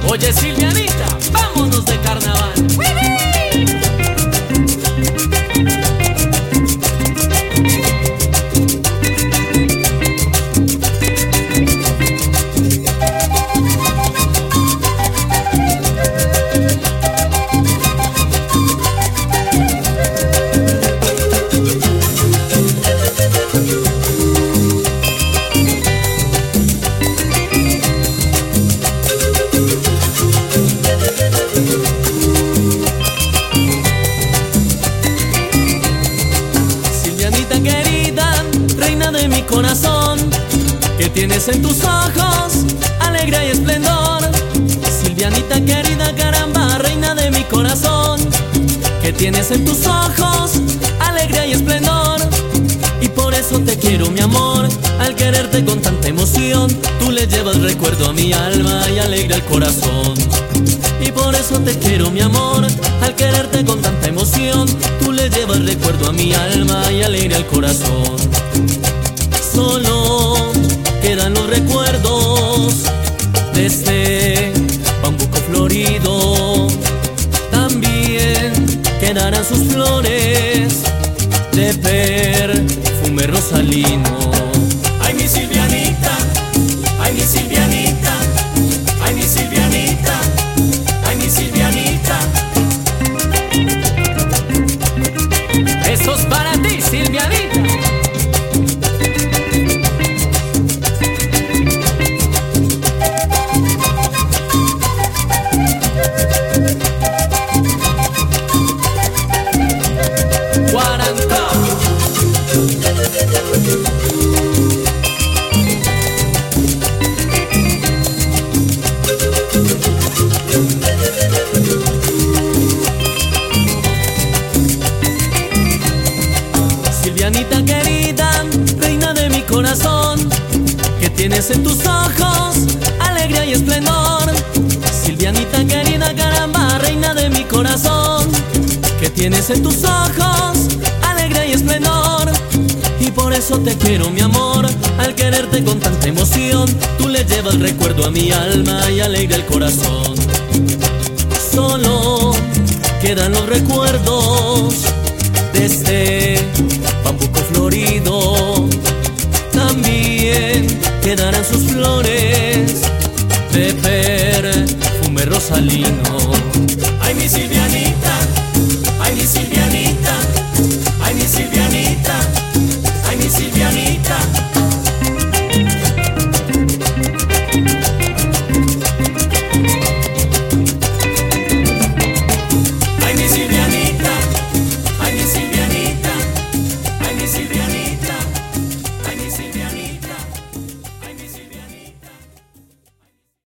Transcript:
Oye, Silvianita, vámonos de carnaval. Silvianita querida, reina de mi corazón, ¿qué tienes en tus ojos? Alegría y esplendor. Silvianita querida, caramba, reina de mi corazón, ¿qué tienes en tus ojos? Alegría y esplendor. Y por eso te quiero, mi amor, al quererte con tanta emoción, tú le llevas recuerdo a mi alma y alegra el corazón. Y por eso te quiero, mi amor, al quererte con tanta emoción, tú le llevas recuerdo a mi alma y alegra el corazón. Solo quedan los recuerdos de este bambuco florido, también quedarán sus flores de perfume rosalino. Ay, mi Silvianita, ay, mi Silvianita, ay, mi Silvianita, ay, mi Silvianita. Eso es para ti, Silvianita. Guarantá. Silvianita querida, reina de mi corazón, ¿qué tienes en tus ojos? Alegría y esplendor. Silvianita querida, caramba, reina de mi corazón, ¿qué tienes en tus ojos? Alegría y esplendor. Y por eso te quiero, mi amor, al quererte con tanta emoción, tú le llevas recuerdo a mi alma y alegra el corazón. Solo quedan los recuerdos de este bambuco florido, también quedarán sus flores de perfume rosalino. Ay, mi Silvianita, ay, mi Silvianita, ay, mi Silvianita, ay, mi Silvianita. Ay, mi Silvianita, ay, mi Silvianita, ay, mi Silvianita, ay, mi Silvianita.